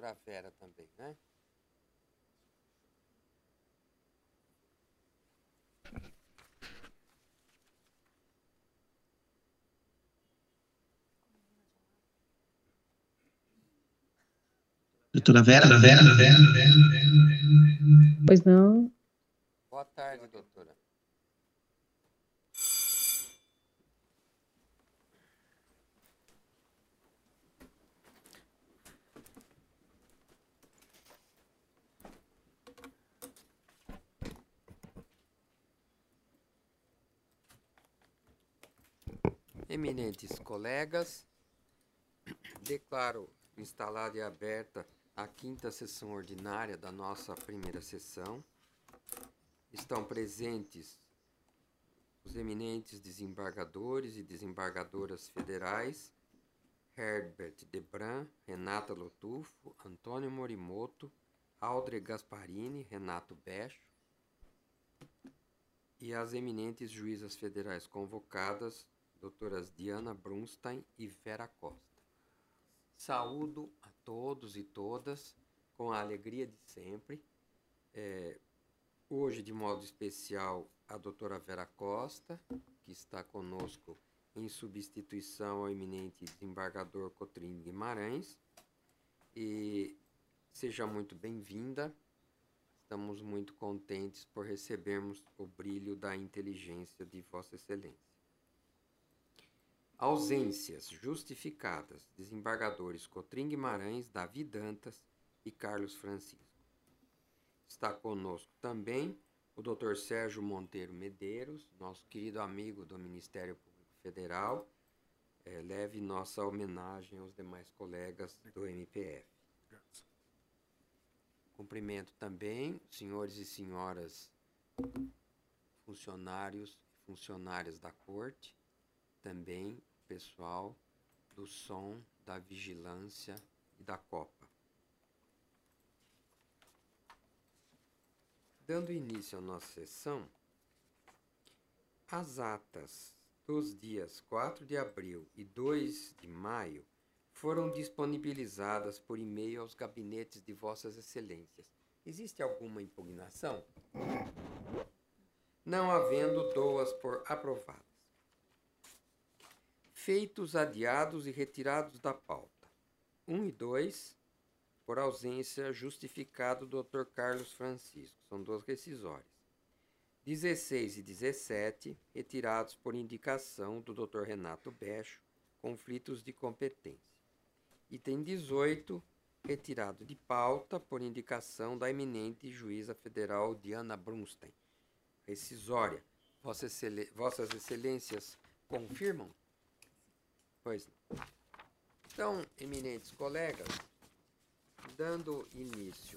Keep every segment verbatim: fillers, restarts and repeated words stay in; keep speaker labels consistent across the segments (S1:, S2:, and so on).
S1: doutora Vera também, né?
S2: Doutora Vera, Vera, Vera, Vera, Vera.
S3: Pois não.
S1: Boa tarde, doutora. Eminentes colegas, declaro instalada e aberta a quinta sessão ordinária da nossa primeira sessão. Estão presentes os eminentes desembargadores e desembargadoras federais, Herbert Debran, Renata Lotufo, Antônio Morimoto, Aldre Gasparini, Renato Becho, e as eminentes juízas federais convocadas, doutoras Diana Brunstein e Vera Costa. Saúdo a todos e todas com a alegria de sempre. É, hoje, de modo especial, a doutora Vera Costa, que está conosco em substituição ao eminente desembargador Cotrim Guimarães. E seja muito bem-vinda. Estamos muito contentes por recebermos o brilho da inteligência de Vossa Excelência. Ausências justificadas, desembargadores Cotrim Guimarães, Davi Dantas e Carlos Francisco. Está conosco também o doutor Sérgio Monteiro Medeiros, nosso querido amigo do Ministério Público Federal. É, leve nossa homenagem aos demais colegas do M P F. Cumprimento também senhores e senhoras funcionários e funcionárias da Corte, também o pessoal do som, da vigilância e da Copa. Dando início à nossa sessão, as atas dos dias quatro de abril e dois de maio foram disponibilizadas por e-mail aos gabinetes de Vossas Excelências. Existe alguma impugnação? Não havendo, dou-as por aprovadas. Feitos adiados e retirados da pauta. um e dois, por ausência justificado do doutor Carlos Francisco. São duas rescisórias. dezesseis e dezessete, retirados por indicação do doutor Renato Becho, conflitos de competência. Item dezoito, retirado de pauta por indicação da eminente juíza federal Diana Brunstein. Rescisória. Vossa Excel... Vossas Excelências confirmam? Pois não. Então, eminentes colegas, dando início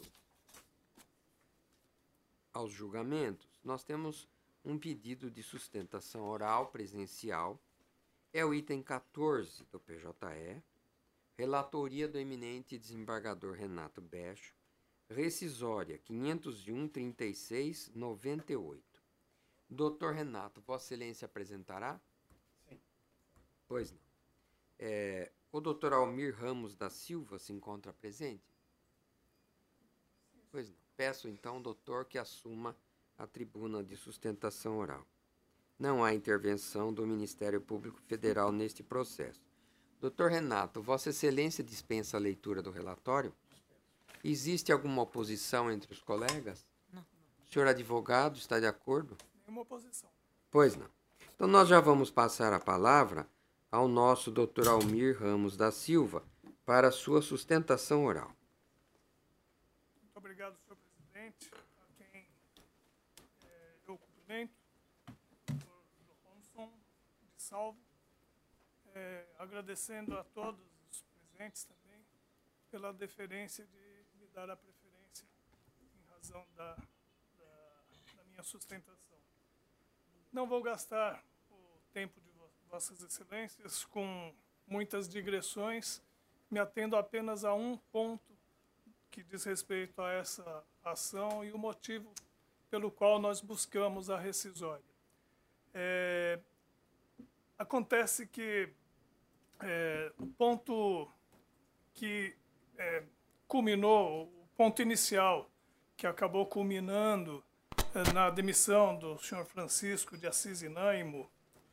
S1: aos julgamentos, nós temos um pedido de sustentação oral presencial. É o item quatorze do P J E, relatoria do eminente desembargador Renato Becho, rescisória quinhentos e um, trinta e seis, noventa e oito. Doutor Renato, Vossa Excelência apresentará?
S4: Sim.
S1: Pois não. É, o doutor Almir Ramos da Silva se encontra presente? Pois não. Peço então, doutor, que assuma a tribuna de sustentação oral. Não há intervenção do Ministério Público Federal neste processo. Doutor Renato, Vossa Excelência dispensa a leitura do relatório? Existe alguma oposição entre os colegas?
S4: Não.
S1: O senhor advogado está de acordo?
S4: Nenhuma oposição.
S1: Pois não. Então nós já vamos passar a palavra ao nosso doutor Almir Ramos da Silva para a sua sustentação oral.
S4: Muito obrigado, senhor presidente, a quem é, eu cumprimento, doutor Johnson de Salvo, é, agradecendo a todos os presentes também pela deferência de me dar a preferência em razão da, da, da minha sustentação. Não vou gastar o tempo de Vossas Excelências com muitas digressões, me atendo apenas a um ponto que diz respeito a essa ação e o motivo pelo qual nós buscamos a rescisória. É, acontece que é, o ponto que é, culminou, o ponto inicial, que acabou culminando eh, na demissão do senhor Francisco de Assis Inaimo,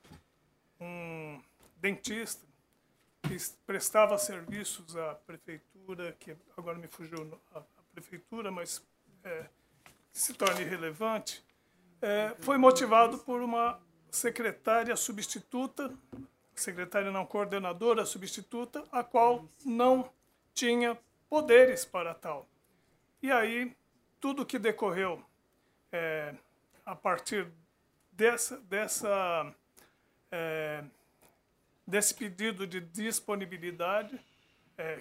S4: um dentista que prestava serviços à prefeitura, que agora me fugiu a, a prefeitura, mas é, se torna irrelevante, é, foi motivado por uma secretária substituta, secretária não coordenadora substituta, a qual não tinha poderes para tal. E aí, tudo que decorreu é, a partir dessa, dessa, é, desse pedido de disponibilidade, é,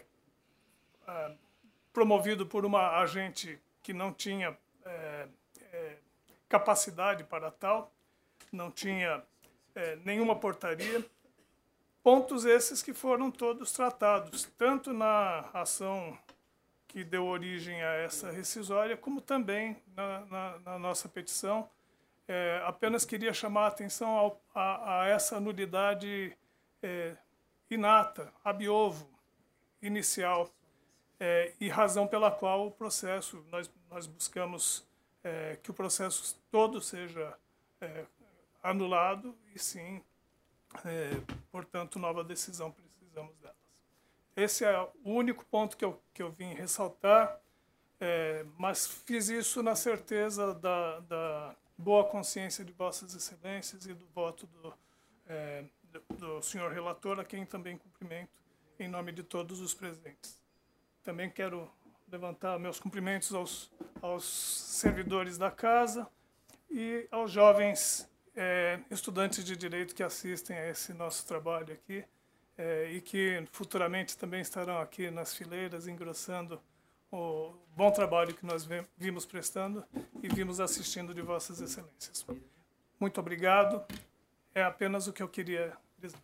S4: é, promovido por uma agente que não tinha é, é, capacidade para tal, não tinha é, nenhuma portaria, pontos esses que foram todos tratados, tanto na ação que deu origem a essa rescisória, como também na, na, na nossa petição. É, apenas queria chamar a atenção ao, a, a essa nulidade é, inata, ab ovo, inicial, é, e razão pela qual o processo, nós, nós buscamos é, que o processo todo seja é, anulado e sim, é, portanto, nova decisão, precisamos delas. Esse é o único ponto que eu, que eu vim ressaltar, é, mas fiz isso na certeza da, da boa consciência de Vossas Excelências e do voto do, é, do, do senhor relator, a quem também cumprimento em nome de todos os presentes. Também quero levantar meus cumprimentos aos, aos servidores da casa e aos jovens é, estudantes de Direito que assistem a esse nosso trabalho aqui, É, e que futuramente também estarão aqui nas fileiras, engrossando o bom trabalho que nós vimos prestando e vimos assistindo de Vossas Excelências. Muito obrigado. É apenas o que eu queria dizer.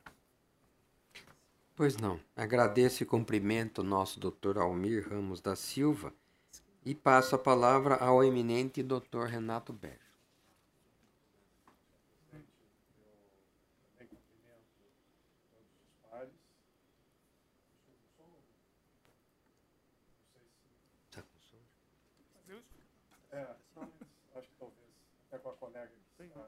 S1: Pois não. Agradeço e cumprimento o nosso doutor Almir Ramos da Silva e passo a palavra ao eminente doutor Renato Bejo.
S3: É, acho que talvez até com a colega que está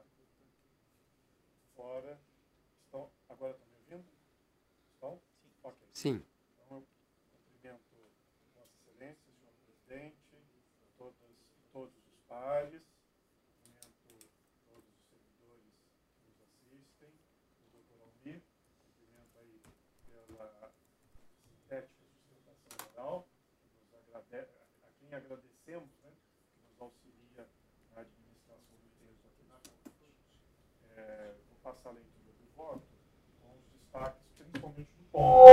S3: fora. Estão, agora estão me ouvindo? Estão? Sim. Ok.
S1: Sim.
S3: Então eu cumprimento Vossa Excelência, senhor presidente, todas, todos os pares, cumprimento todos os servidores que nos assistem, o doutor Almir, cumprimento aí pela sintética sustentação oral, que nos agrade, a quem agradecemos, né? Auxilia na administração do texto aqui na frente. É, vou passar a leitura do voto com os destaques, principalmente do ponto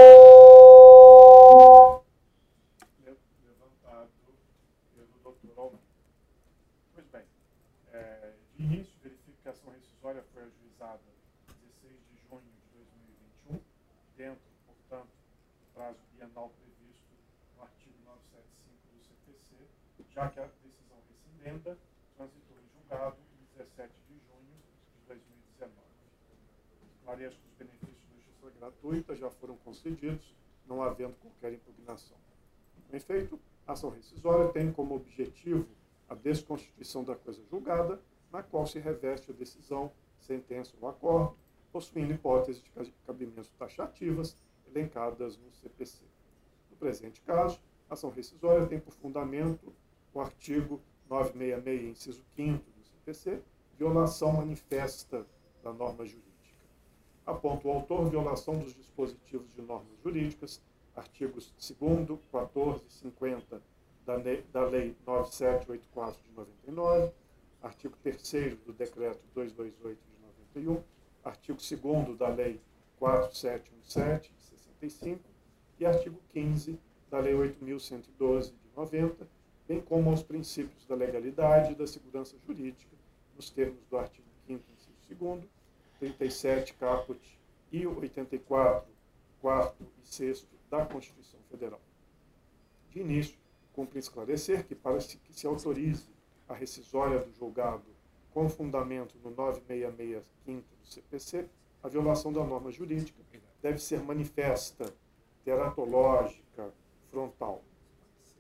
S3: levantado pelo doutor Almir. Pois bem, é, de início, verifico que a ação rescisória foi ajuizada dezesseis de junho de dois mil e vinte e um, dentro, portanto, do prazo bienal previsto no artigo novecentos e setenta e cinco do C P C, já que a emenda transitou em julgado em dezessete de junho de dois mil e dezenove. Esclareço que os benefícios de justiça gratuita já foram concedidos, não havendo qualquer impugnação. Com efeito, a ação rescisória tem como objetivo a desconstituição da coisa julgada, na qual se reveste a decisão, sentença ou acordo, possuindo hipóteses de cabimento taxativas elencadas no C P C. No presente caso, a ação rescisória tem por fundamento o artigo novecentos e sessenta e seis, inciso quinto do C P C, violação manifesta da norma jurídica. Aponta o autor violação dos dispositivos de normas jurídicas, artigos segundo, quatorze e cinquenta da Lei, da lei nove mil setecentos e oitenta e quatro de noventa e nove, artigo terceiro do Decreto duzentos e vinte e oito de noventa e um, artigo segundo da Lei quatro mil setecentos e dezessete de sessenta e cinco e artigo quinze da Lei oito mil cento e doze de noventa, bem como aos princípios da legalidade e da segurança jurídica, nos termos do artigo quinto, inciso segundo, trinta e sete caput e oitenta e quatro, quarto e sexto da Constituição Federal. De início, cumpre esclarecer que, para que se autorize a rescisória do julgado com fundamento no novecentos e sessenta e seis, quinto do C P C, a violação da norma jurídica deve ser manifesta, teratológica, frontal.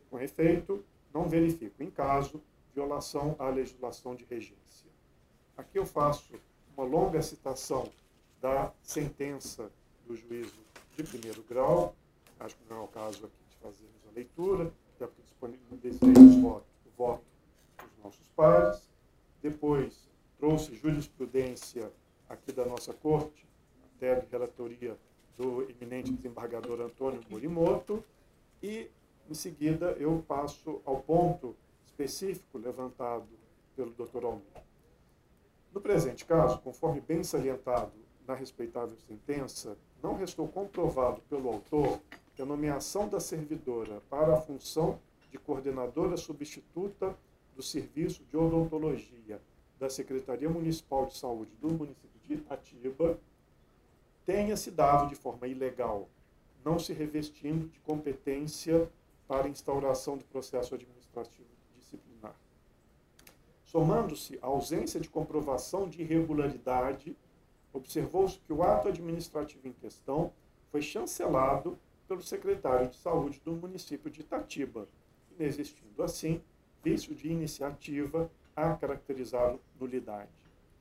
S3: Com efeito, não verifico, em caso, violação à legislação de regência. Aqui eu faço uma longa citação da sentença do juízo de primeiro grau. Acho que não é o caso aqui de fazermos a leitura, até porque disponibilizei os votos, o voto dos nossos pares. Depois, trouxe jurisprudência aqui da nossa corte, até de relatoria do eminente desembargador Antônio Morimoto, e, em seguida, eu passo ao ponto específico levantado pelo doutor Almir. No presente caso, conforme bem salientado na respeitável sentença, não restou comprovado pelo autor que a nomeação da servidora para a função de coordenadora substituta do Serviço de Odontologia da Secretaria Municipal de Saúde do município de Itatiba tenha se dado de forma ilegal, não se revestindo de competência para a instauração do processo administrativo disciplinar. Somando-se à ausência de comprovação de irregularidade, observou-se que o ato administrativo em questão foi chancelado pelo secretário de Saúde do município de Itatiba, inexistindo, assim, vício de iniciativa a caracterizar nulidade.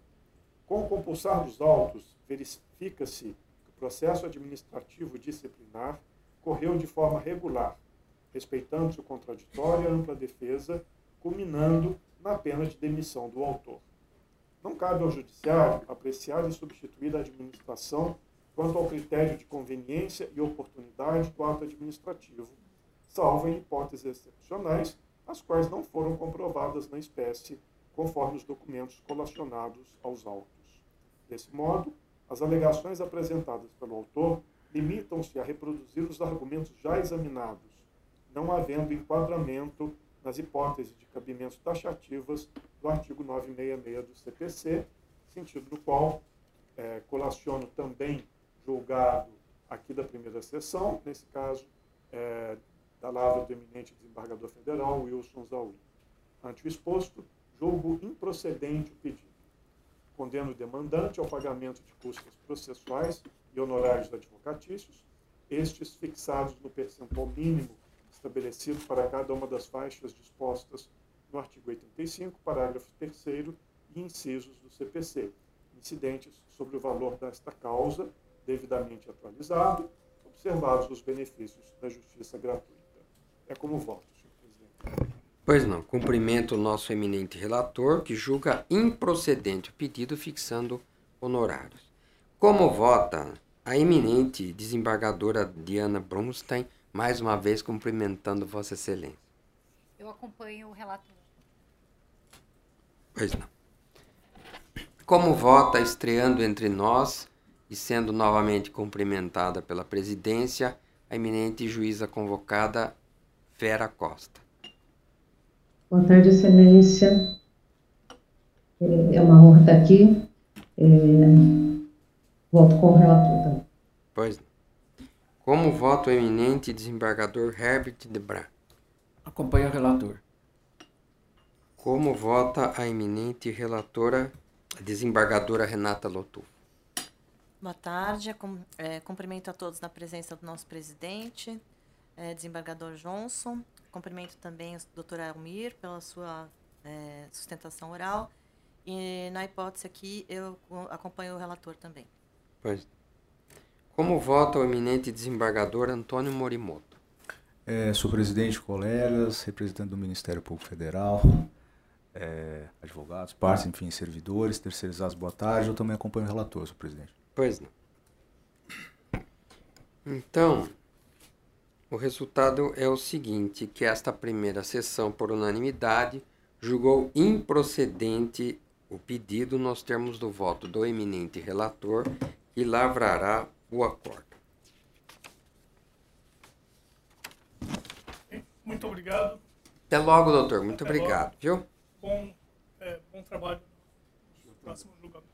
S3: Com o compulsar dos autos, verifica-se que o processo administrativo disciplinar correu de forma regular, respeitando-se o contraditório e a ampla defesa, culminando na pena de demissão do autor. Não cabe ao Judiciário apreciar e substituir a administração quanto ao critério de conveniência e oportunidade do ato administrativo, salvo em hipóteses excepcionais, as quais não foram comprovadas na espécie, conforme os documentos colacionados aos autos. Desse modo, as alegações apresentadas pelo autor limitam-se a reproduzir os argumentos já examinados, não havendo enquadramento nas hipóteses de cabimento taxativas do artigo novecentos e sessenta e seis do C P C, sentido no qual é, colaciono também julgado aqui da primeira sessão, nesse caso, é, da lavra do eminente desembargador federal, Wilson Zaui. Ante o exposto, julgo improcedente o pedido. Condeno o demandante ao pagamento de custas processuais e honorários advocatícios, estes fixados no percentual mínimo estabelecido para cada uma das faixas dispostas no artigo oitenta e cinco, parágrafo terceiro e incisos do C P C, incidentes sobre o valor desta causa, devidamente atualizado, observados os benefícios da justiça gratuita. É como voto, senhor presidente.
S1: Pois não, cumprimento o nosso eminente relator, que julga improcedente o pedido fixando honorários. Como vota a eminente desembargadora Diana Brunstein, mais uma vez cumprimentando Vossa Excelência?
S5: Eu acompanho o relator.
S1: Pois não. Como vota, estreando entre nós e sendo novamente cumprimentada pela presidência, a eminente juíza convocada Vera Costa?
S6: Boa tarde, Excelência. É uma honra estar aqui. É... Voto com o relator também.
S1: Pois não. Como vota o eminente desembargador Herbert Debran?
S7: Acompanho o relator.
S1: Como vota a eminente relatora, a desembargadora Renata Lotufo?
S8: Boa tarde, com, é, cumprimento a todos na presença do nosso presidente, é, desembargador Johnson. Cumprimento também o doutor Almir pela sua é, sustentação oral. E, na hipótese aqui, eu acompanho o relator também.
S1: Pois. Como vota o eminente desembargador Antônio Morimoto?
S9: É, senhor presidente, colegas, representante do Ministério Público Federal, é, advogados, partes, enfim, servidores, terceirizados, boa tarde. Eu também acompanho o relator, senhor presidente.
S1: Pois não. Então, o resultado é o seguinte, que esta primeira sessão, por unanimidade, julgou improcedente o pedido nos termos do voto do eminente relator, que lavrará o acordo.
S4: Muito obrigado.
S1: Até logo, doutor. Muito
S4: Até
S1: obrigado,
S4: logo.
S1: viu?
S4: Bom, é, bom trabalho no próximo julgamento.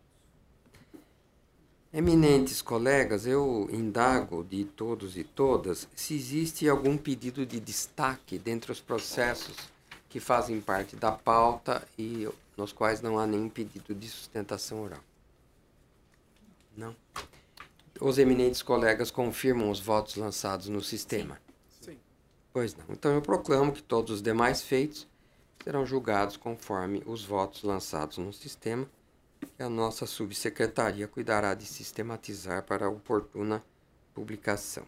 S1: Eminentes colegas, eu indago de todos e todas se existe algum pedido de destaque dentre os processos que fazem parte da pauta e nos quais não há nenhum pedido de sustentação oral. Não? Os eminentes colegas confirmam os votos lançados no sistema.
S3: Sim.
S1: Pois não. Então eu proclamo que todos os demais feitos serão julgados conforme os votos lançados no sistema, que a nossa subsecretaria cuidará de sistematizar para a oportuna publicação.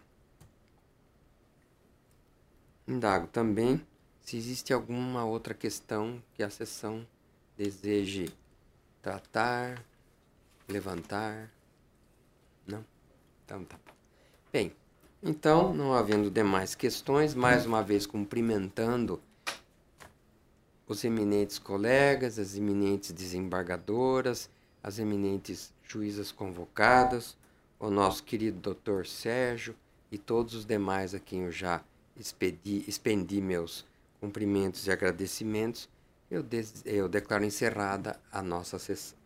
S1: Indago também se existe alguma outra questão que a sessão deseje tratar, levantar. Não? Então tá bom. Bem, então, não havendo demais questões, mais uma vez cumprimentando os eminentes colegas, as eminentes desembargadoras, as eminentes juízas convocadas, o nosso querido doutor Sérgio e todos os demais a quem eu já expedi, expendi meus cumprimentos e agradecimentos, eu, des, eu declaro encerrada a nossa sessão.